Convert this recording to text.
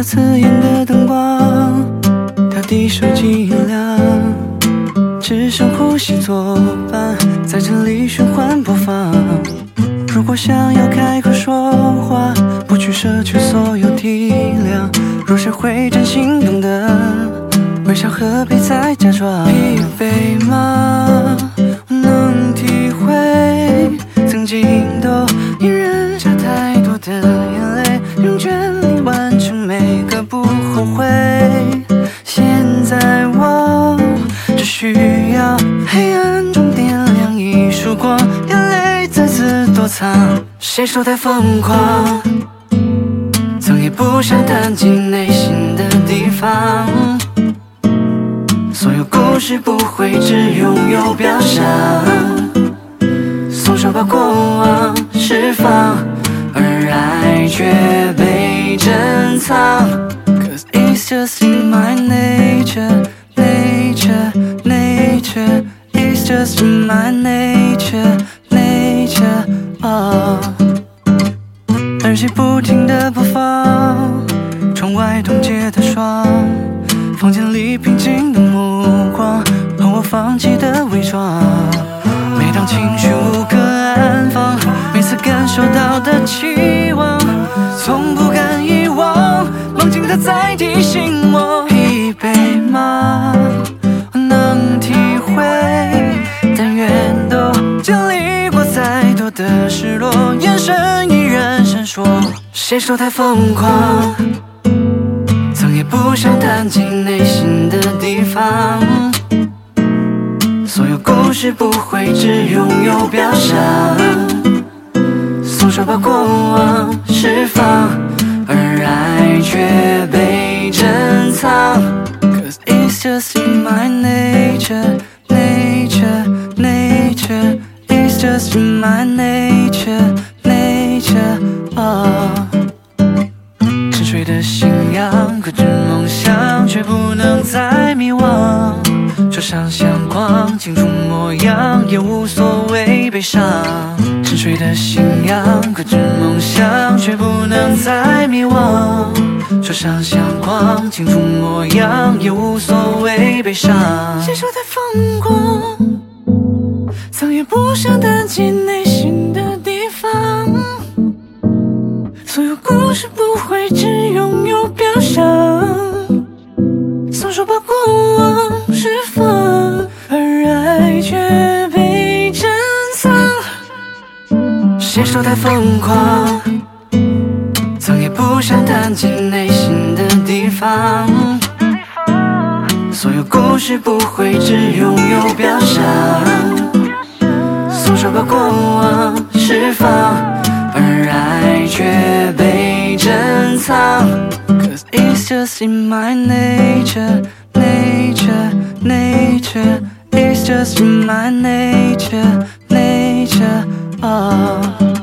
着刺眼的灯光，他的手机音量只剩呼吸作伴，在这里循环播放。如果想要开口说话，不去奢求所有体谅，若谁会真心懂得，微笑何必再假装？疲惫吗？能体会，曾经都隐忍下太多的眼泪，用全力完成每个不后悔。现在我只需要黑暗中点亮一束光，眼泪再次躲藏，谁说太疯狂？曾也不想谈进内心的地方，所有故事不会只拥有表象，松手把过往释放，而爱却被珍藏。Cause it's just in my nature, nature, nature. It's just in my nature, nature. Oh. 耳机不停地播放，窗外冻结的霜，房间里平静的目光，和我放弃的伪装。每当情绪无可安放，每次感受到的期望，从不敢遗忘，梦境它在提醒我。疲惫吗？能体会，但愿都经历过再多的失落，眼神依然闪烁。谁说太疯狂？曾也不想谈进内心的地方，所有故事不会只拥有表象，松手把过往释放，而爱却被珍藏。Cause it's just in my nature, nature, nature. It's just in my nature, nature. Oh. 沉睡的信仰，可知梦想却不能再迷惘。桌上相框，清楚模样，也无所谓悲伤。沉睡的信仰，可知梦想却不能再迷惘。桌上相框，清楚模样，也无所谓悲伤。谁说太疯狂？曾也不想谈进内心的地方，所有故事不会只拥有表象，松手把过往释放，而爱却被珍藏。谁说太疯狂？曾也不想谈进内心的地方，所有故事不会只拥有表象，松手把过往释放，而爱却被珍藏。Cause it's just in my nature, nature, nature. It's just in my nature, nature. Oh.